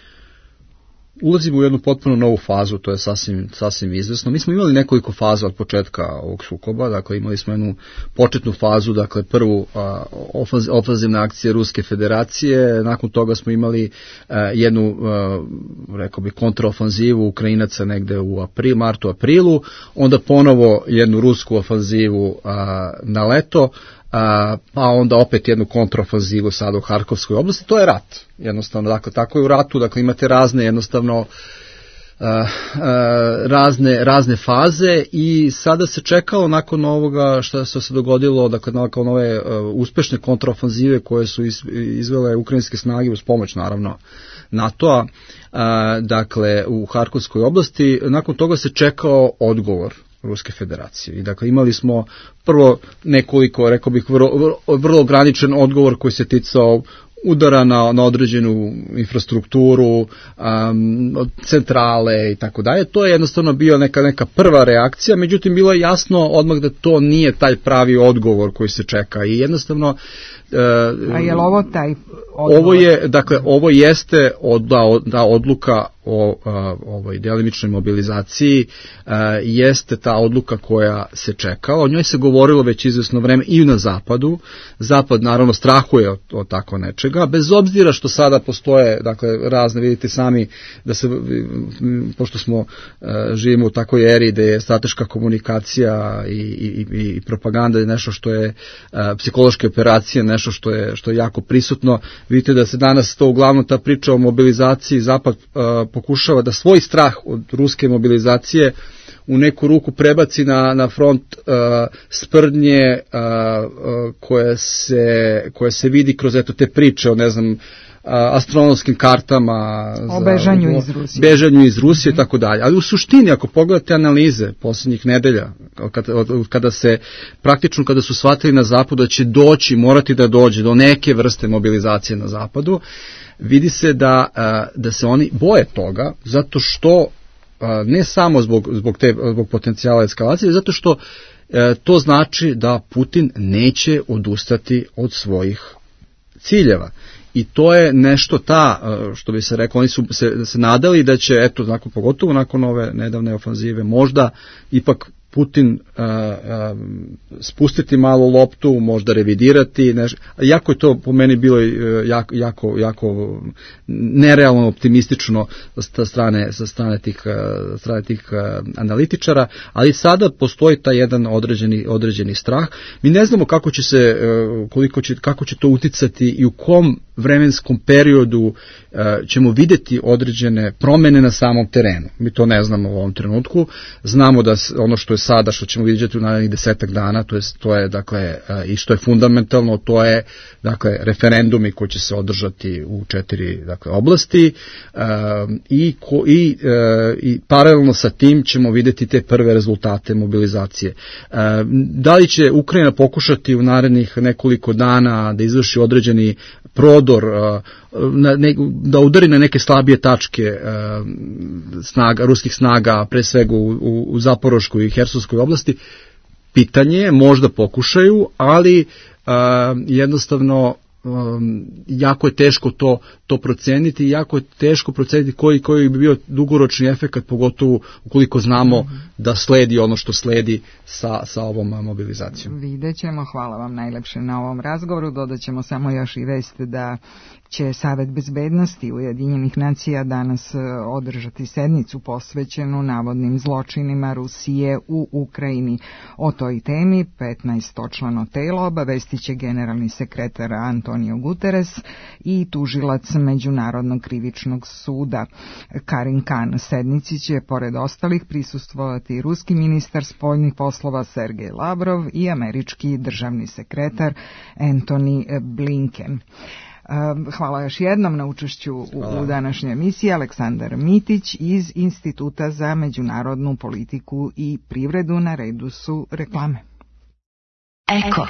Ulazimo u jednu potpuno novu fazu, to je sasvim, sasvim izvesno. Mi smo imali nekoliko faza od početka ovog sukoba, dakle imali smo jednu početnu fazu, dakle prvu a, ofaz, ofazivne akcije Ruske federacije, nakon toga smo imali a, jednu, a, rekao bi, kontraofanzivu Ukrajinaca negde u april, martu, aprilu, onda ponovo jednu rusku ofanzivu a, na leto, a, pa onda opet jednu kontraofanzivu sada u Harkovskoj oblasti. To je rat, jednostavno, dakle, tako je u ratu, dakle imate razne jednostavno Uh, uh, razne, razne faze i sada se čekalo nakon ovoga što se dogodilo, dakle nakon ove uh, uspešne kontraofanzive koje su iz, izvele ukrajinske snage uz pomoć naravno NATO-a, uh, dakle u Harkovskoj oblasti, nakon toga se čekao odgovor Ruske federacije. I dakle imali smo prvo nekoliko, rekao bih, vrlo, vrlo, vrlo ograničen odgovor koji se ticao udara na, na određenu infrastrukturu, um, centrale i tako dalje. To je jednostavno bio neka, neka prva reakcija, međutim bilo je jasno odmah da to nije taj pravi odgovor koji se čeka i jednostavno uh, A je li ovo taj odgovor? Ovo je, dakle, ovo jeste od, da, da odluka o uh, ovoj delimičnoj mobilizaciji uh, jeste ta odluka koja se čeka. O njoj se govorilo već izvesno vreme i na zapadu. Zapad naravno strahuje od, od tako nečega, bez obzira što sada postoje, dakle, razne, vidite sami da se, pošto smo uh, živimo u takvoj eri da je strateška komunikacija i, i, i propaganda je nešto što je uh, psihološke operacije, nešto što je, što je jako prisutno. Vidite da se danas to uglavnom ta priča o mobilizaciji, Zapad uh, pokušava da svoj strah od ruske mobilizacije u neku ruku prebaci na, na front uh, sprdnje uh, uh, koje, se, koje se vidi kroz eto te priče o, ne znam, uh, astronomskim kartama, o za, bežanju iz Rusije, bežanju iz Rusije i tako dalje. Ali u suštini, ako pogledate analize posljednjih nedelja, kada, od, kada se praktično, kada su shvatili na zapadu da će doći, morati da dođe do neke vrste mobilizacije na zapadu, vidi se da, da se oni boje toga, zato što, ne samo zbog, zbog, te, zbog potencijala eskalacije, zato što to znači da Putin neće odustati od svojih ciljeva. I to je nešto ta, što bi se reklo, oni su se, se nadali da će, eto, nakon, pogotovo nakon ove nedavne ofanzive, možda ipak Putin a, a, spustiti malo loptu, možda revidirati, neš, jako je to po meni bilo jako, jako, jako nerealno optimistično sa strane, sa strane tih, strane tih analitičara, ali sada postoji taj jedan određeni, određeni strah. Mi ne znamo kako će se, koliko će, kako će to uticati i u kom vremenskom periodu ćemo vidjeti određene promjene na samom terenu. Mi to ne znamo u ovom trenutku. Znamo da ono što je sada, što ćemo vidjeti u narednih desetak dana, to je, to je dakle, i što je fundamentalno, to je dakle, referendumi koji će se održati u četiri dakle, oblasti i, ko, i, i paralelno sa tim ćemo vidjeti te prve rezultate mobilizacije. Da li će Ukrajina pokušati u narednih nekoliko dana da izvrši određeni prodor, na, ne, da udari na neke slabije tačke snaga, ruskih snaga, pre svega u, u, u Zaporoškoj i Hersonskoj oblasti, pitanje je, možda pokušaju, ali a, jednostavno Um, jako je teško to, to proceniti, jako je teško proceniti koji, koji bi bio dugoročni efekat, pogotovo ukoliko znamo mm-hmm. da sledi ono što sledi sa, sa ovom mobilizacijom. Vidjet ćemo, hvala vam najlepše na ovom razgovoru, dodat ćemo samo još i vest da će Savet bezbednosti Ujedinjenih nacija danas održati sednicu posvećenu navodnim zločinima Rusije u Ukrajini. O toj temi petnaestočlano telo obavestit će generalni sekretar Antonio Guterres i tužilac Međunarodnog krivičnog suda Karin Khan. Sednici će pored ostalih prisustvovati ruski ministar spoljnih poslova Sergej Lavrov i američki državni sekretar Antony Blinken. Hvala još jednom na učešću u, u današnjoj emisiji. Aleksandar Mitić iz Instituta za međunarodnu politiku i privredu. Na redu su reklame. Eko.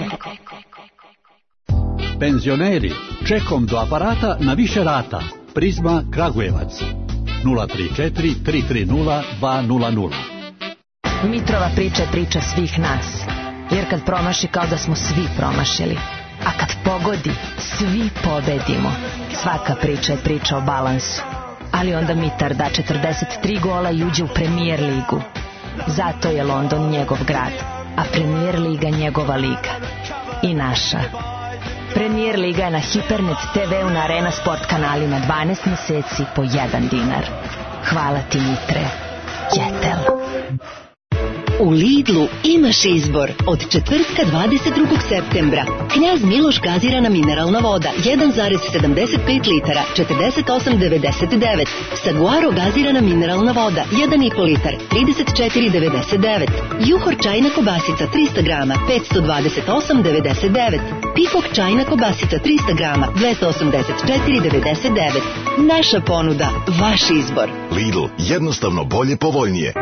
Penzioneri, čekom do aparata na više rata. Prizma Kragujevac. nula tri četiri tri tri nula dva nula nula. Mitrova priča je priča svih nas. Jer kad promaši kao da smo svi promašili. A kad pogodi, svi pobedimo. Svaka priča je priča o balansu. Ali onda Mitar da četrdeset tri gola i uđe u Premier ligu. Zato je London njegov grad, a Premier liga njegova liga. I naša. Premier liga je na Hipernet te ve u na Arena Sport kanalima dvanaest meseci po jedan dinar. Hvala ti, Mitre. Jetel. U Lidlu imaš izbor. Od četvrtka dvadeset drugog septembra. Knjaz Miloš gazirana mineralna voda jedan zarez sedamdeset pet litara četrdeset osam devedeset devet. Saguaro gazirana mineralna voda jedan i po litar trideset četiri devedeset devet. Juhor čajna kobasica trista grama petsto dvadeset osam devedeset devet. Pifok čajna kobasica trista grama dvesta osamdeset četiri devedeset devet. Naša ponuda, vaš izbor. Lidl, jednostavno bolje, povoljnije.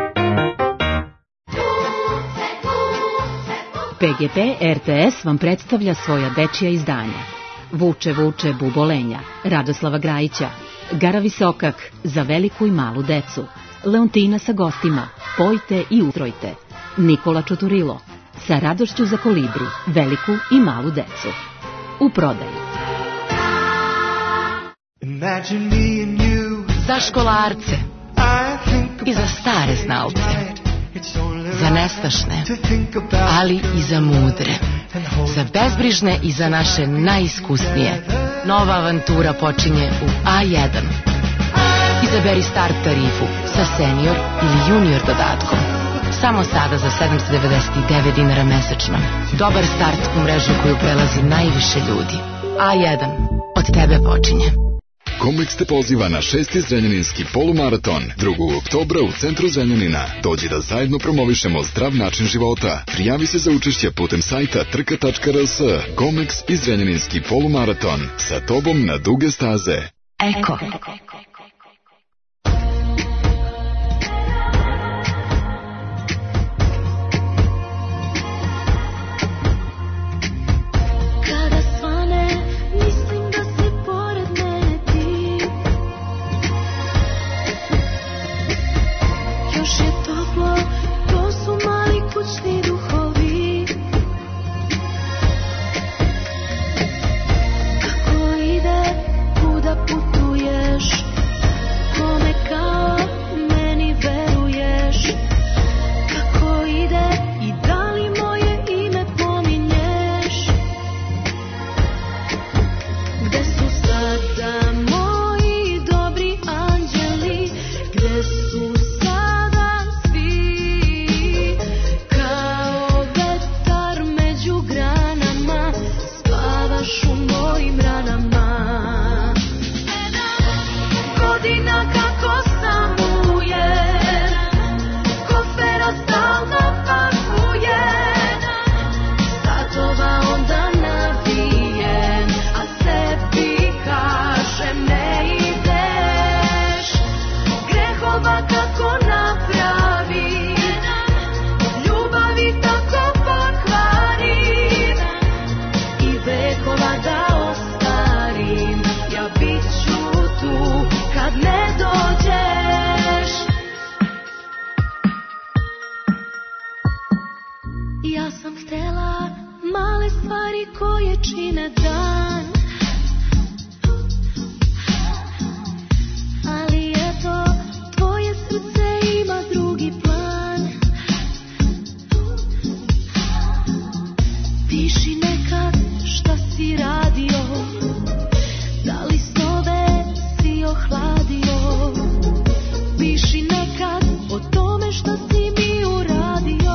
P G P R T S vam predstavlja svoja dečija izdanja. Vuče, vuče, bubolenja, Radoslava Grajića, Gara Visokak, za veliku i malu decu, Leontina sa gostima, Pojte i utrojte, Nikola Čuturilo, sa radošću za kolibri, veliku i malu decu. U prodaju. Za školarce i za stare znalce, za nestašne, ali i za mudre, za bezbrižne i za naše najiskusnije. Nova avantura počinje u A jedan. Izaberi start tarifu sa senior ili junior dodatkom. Samo sada za sedamsto devedeset devet dinara mesečno. Dobar start u mrežu koju prelazi najviše ljudi. A jedan. Od tebe počinje. Komeks te poziva na šesti Zrenjaninski polumaraton drugog oktobra u centru Zrenjanina. Dođi da zajedno promovišemo zdrav način života. Prijavi se za učešće putem sajta trka tačka r s. Komeks i Zrenjaninski polumaraton. Sa tobom na duge staze. Eko. Sada svi Ja sam htjela male stvari koje čine dan, ali eto, tvoje srce ima drugi plan. Piši nekad šta si radio, da li snove si ohladio. Piši nekad o tome šta si mi uradio.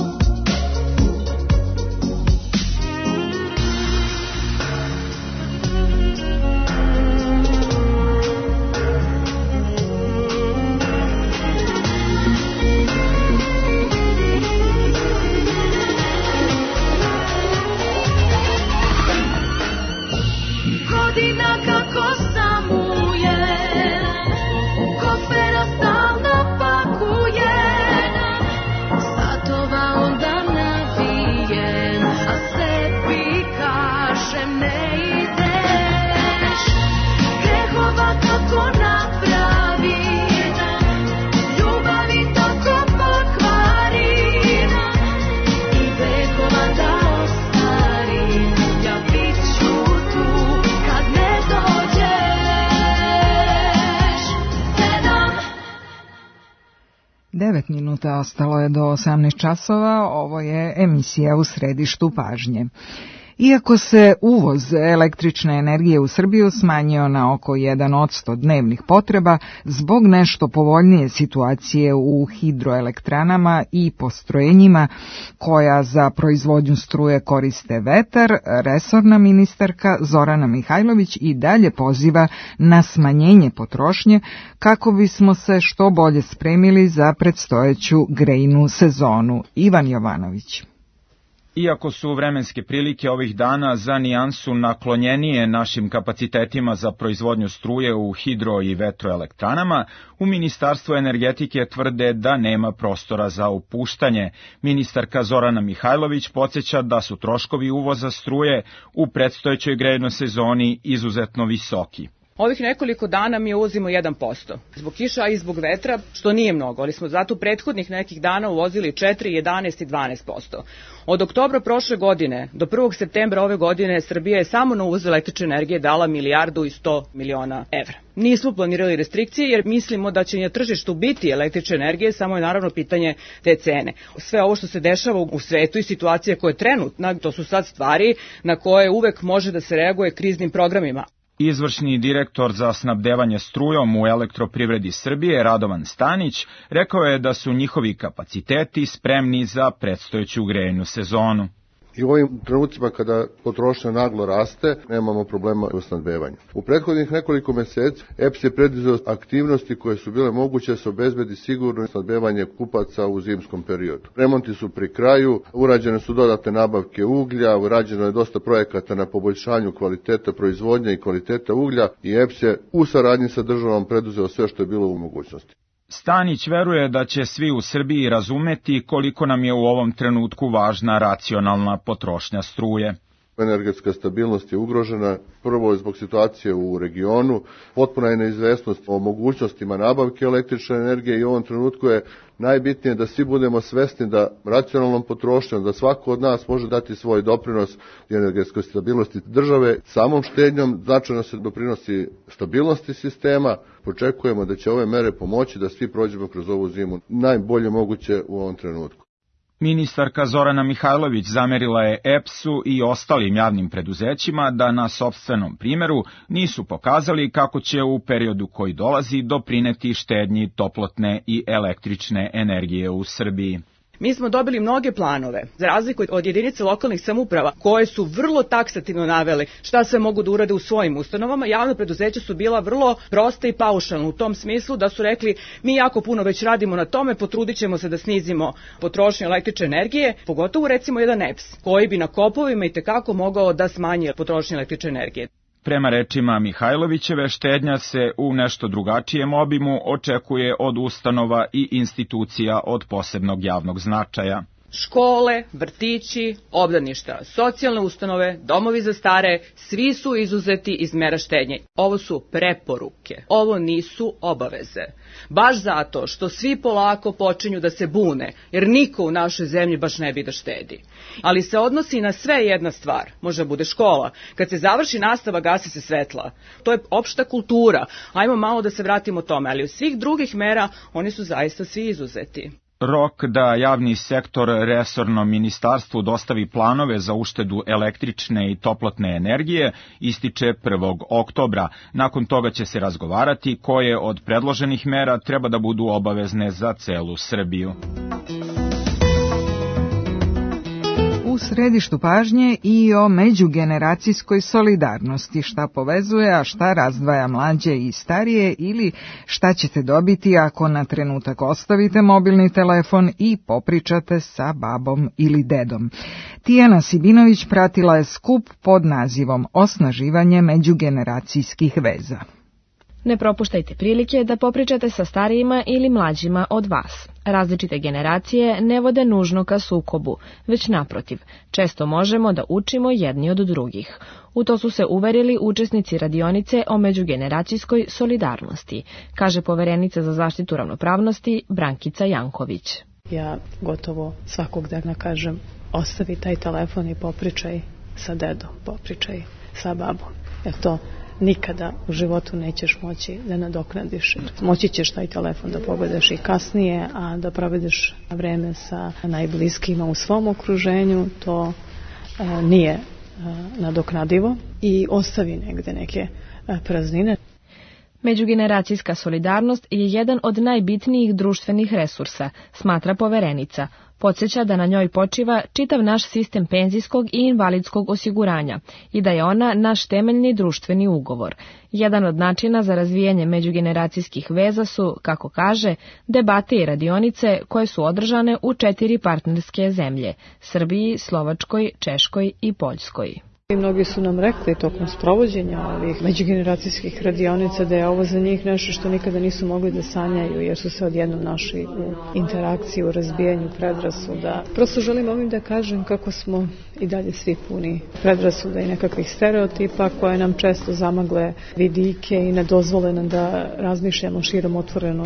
Godina kako samuje, kofera stalno pakuje, satova onda navijem, a sebi kažem ne ideš. Grehova kako napravim, ljubavi tako pokvarim, i vekova da ostarim, ja bit ću tu kad ne dođeš. Sedam. Devet minuta ostalo je do osamnaest časova, ovo je emisija U središtu pažnje. Iako se uvoz električne energije u Srbiju smanjio na oko jedan posto dnevnih potreba, zbog nešto povoljnije situacije u hidroelektranama i postrojenjima koja za proizvodnju struje koriste vetar, resorna ministarka Zorana Mihajlović i dalje poziva na smanjenje potrošnje kako bismo se što bolje spremili za predstojeću grejnu sezonu. Ivan Jovanović. Iako su vremenske prilike ovih dana za nijansu naklonjenije našim kapacitetima za proizvodnju struje u hidro- i vetroelektranama, u Ministarstvu energetike tvrde da nema prostora za opuštanje. Ministarka Zorana Mihajlović podsjeća da su troškovi uvoza struje u predstojećoj grejnoj sezoni izuzetno visoki. Ovih nekoliko dana mi uvozimo jedan posto. Zbog kiša i zbog vetra, što nije mnogo, ali smo zato prethodnih nekih dana uvozili četiri, jedanaest i dvanaest posto. Od oktobra prošle godine do prvog septembra ove godine Srbija je samo na uvoz električne energije dala milijardu i sto miliona evra. Nismo planirali restrikcije jer mislimo da će na tržištu biti električne energije, samo je naravno pitanje te cene. Sve ovo što se dešava u svetu i situacija koja je trenutna, to su sad stvari na koje uvek može da se reaguje kriznim programima. Izvršni direktor za snabdevanje strujom u Elektroprivredi Srbije, Radovan Stanić, rekao je da su njihovi kapaciteti spremni za predstojeću grejnu sezonu. I u ovim trenucima kada potrošnja naglo raste, nemamo problema u snabdevanju. U prethodnih nekoliko meseci E P S je predizao aktivnosti koje su bile moguće da se obezbedi sigurno snabdevanje kupaca u zimskom periodu. Remonti su pri kraju, urađene su dodatne nabavke uglja, urađeno je dosta projekata na poboljšanju kvaliteta proizvodnje i kvaliteta uglja i E P S je u saradnji sa državom preduzeo sve što je bilo u mogućnosti. Stanić veruje da će svi u Srbiji razumeti koliko nam je u ovom trenutku važna racionalna potrošnja struje. Energetska stabilnost je ugrožena, prvo zbog situacije u regionu, potpuna je neizvesnost o mogućnostima nabavke električne energije i u ovom trenutku je najbitnije da svi budemo svesni da racionalnom potrošnjom, da svako od nas može dati svoj doprinos energetskoj stabilnosti države. Samom štednjom značajno se doprinosi stabilnosti sistema. Očekujemo da će ove mere pomoći da svi prođemo kroz ovu zimu najbolje moguće u ovom trenutku. Ministarka Zorana Mihajlović zamerila je E P S-u i ostalim javnim preduzećima da na sopstvenom primjeru nisu pokazali kako će u periodu koji dolazi doprineti štednji toplotne i električne energije u Srbiji. Mi smo dobili mnoge planove, za razliku od jedinica lokalnih samouprava, koje su vrlo taksativno navele šta sve mogu da urade u svojim ustanovama. Javna preduzeća su bila vrlo prosta i paušalna u tom smislu da su rekli mi jako puno već radimo na tome, potrudit ćemo se da snizimo potrošnju električne energije, pogotovo recimo jedan E P S, koji bi na kopovima i tekako mogao da smanji potrošnju električne energije. Prema rečima Mihajlovićeve, štednja se u nešto drugačijem obimu očekuje od ustanova i institucija od posebnog javnog značaja. Škole, vrtići, obdaništa, socijalne ustanove, domovi za stare, svi su izuzeti iz mera štednje. Ovo su preporuke, ovo nisu obaveze. Baš zato što svi polako počinju da se bune, jer niko u našoj zemlji baš ne bi da štedi. Ali se odnosi na sve jedna stvar, može bude škola. Kad se završi nastava, gasi se svetla. To je opšta kultura, ajmo malo da se vratimo tome, ali od svih drugih mera oni su zaista svi izuzeti. Rok da javni sektor resornom ministarstvu dostavi planove za uštedu električne i toplotne energije ističe prvog oktobra. Nakon toga će se razgovarati koje od predloženih mera treba da budu obavezne za celu Srbiju. U središtu pažnje i o međugeneracijskoj solidarnosti, šta povezuje, a šta razdvaja mlađe i starije, ili šta ćete dobiti ako na trenutak ostavite mobilni telefon i popričate sa babom ili dedom. Tijana Sibinović pratila je skup pod nazivom Osnaživanje međugeneracijskih veza. Ne propuštajte prilike da popričate sa starijima ili mlađima od vas. Različite generacije ne vode nužno ka sukobu, već naprotiv, često možemo da učimo jedni od drugih. U to su se uverili učesnici radionice o međugeneracijskoj solidarnosti, kaže poverenica za zaštitu ravnopravnosti Brankica Janković. Ja gotovo svakog dana kažem, ostavi taj telefon i popričaj sa dedom, popričaj sa babom. Jer to nikada u životu nećeš moći da nadoknadiš. Moći ćeš taj telefon da pogledaš i kasnije, a da provedeš vreme sa najbliskima u svom okruženju, to e, nije e, nadoknadivo i ostavi negde neke e, praznine. Međugeneracijska solidarnost je jedan od najbitnijih društvenih resursa, smatra poverenica. Podsjeća da na njoj počiva čitav naš sistem penzijskog i invalidskog osiguranja i da je ona naš temeljni društveni ugovor. Jedan od načina za razvijanje međugeneracijskih veza su, kako kaže, debate i radionice koje su održane u četiri partnerske zemlje – Srbiji, Slovačkoj, Češkoj i Poljskoj. I mnogi su nam rekli tokom sprovođenja ovih međugeneracijskih radionica da je ovo za njih nešto što nikada nisu mogli da sanjaju, jer su se odjednom našli u interakciji, u razbijanju predrasuda. Prosto želim ovim da kažem kako smo i dalje svi puni predrasuda i nekakvih stereotipa koje nam često zamagle vidike i ne dozvole nam da razmišljamo širom otvorenog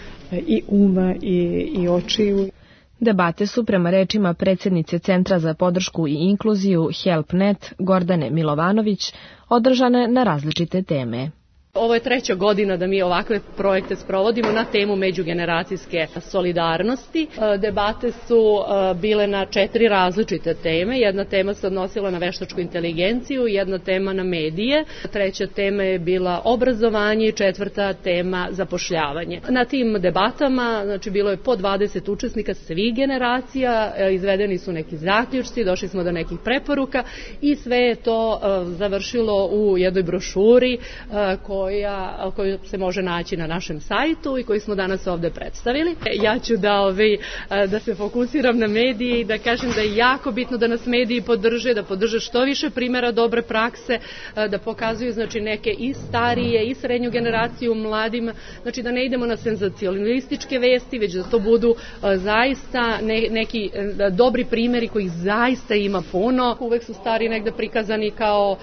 i uma i, i očiju. Debate su, prema rečima predsjednice Centra za podršku i inkluziju HelpNet Gordane Milovanović, održane na različite teme. Ovo je treća godina da mi ovakve projekte sprovodimo na temu međugeneracijske solidarnosti. Debate su bile na četiri različite teme. Jedna tema se odnosila na veštačku inteligenciju, jedna tema na medije, treća tema je bila obrazovanje i četvrta tema zapošljavanje. Na tim debatama, znači, bilo je po dvadeset učesnika svih generacija, izvedeni su neki zaključci, došli smo do nekih preporuka i sve je to završilo u jednoj brošuri koja Koja, koju se može naći na našem sajtu i koju smo danas ovde predstavili. Ja ću da, ovaj, da se fokusiram na medije i da kažem da je jako bitno da nas mediji podrže, da podrže što više primjera dobre prakse, da pokazuju, znači, neke i starije i srednju generaciju mladima, znači da ne idemo na senzacionalističke vesti, već da to budu zaista ne, neki dobri primjeri kojih zaista ima puno. Uvek su stari negde prikazani kao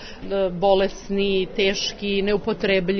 bolesni, teški, neupotrebljivi,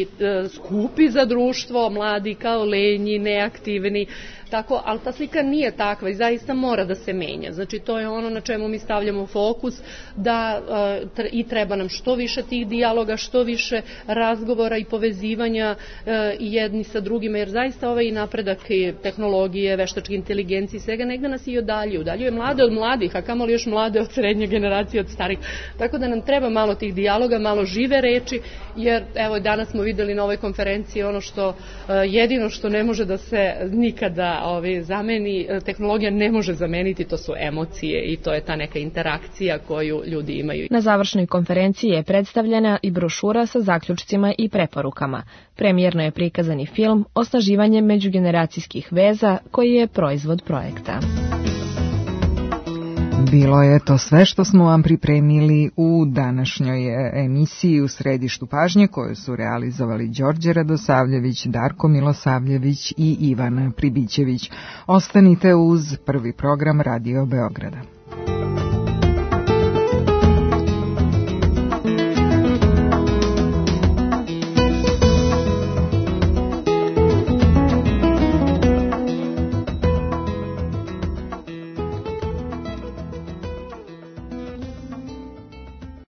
skupi za društvo, mladi kao lenji, neaktivni, tako, ali ta slika nije takva i zaista mora da se menja. Znači, to je ono na čemu mi stavljamo fokus, da uh, i treba nam što više tih dijaloga, što više razgovora i povezivanja uh, jedni sa drugima, jer zaista ovaj napredak i tehnologije, veštačke inteligencije i svega negde nas i odalju. Udaljuje mlade od mladih, a kamoli još mlade od srednje generacije, od starih. Tako da nam treba malo tih dijaloga, malo žive reči, jer evo danas smo videli na ovoj konferenciji ono što uh, jedino što ne može da se nikada Ovi, zameni, tehnologija ne može zameniti, to su emocije i to je ta neka interakcija koju ljudi imaju. Na završnoj konferenciji je predstavljena i brošura sa zaključcima i preporukama. Premijerno je prikazan i film Osnaživanje međugeneracijskih veza, koji je proizvod projekta. Bilo je to sve što smo vam pripremili u današnjoj emisiji U središtu pažnje, koju su realizovali Đorđe Radosavljević, Darko Milosavljević i Ivana Pribićević. Ostanite uz prvi program Radio Beograda.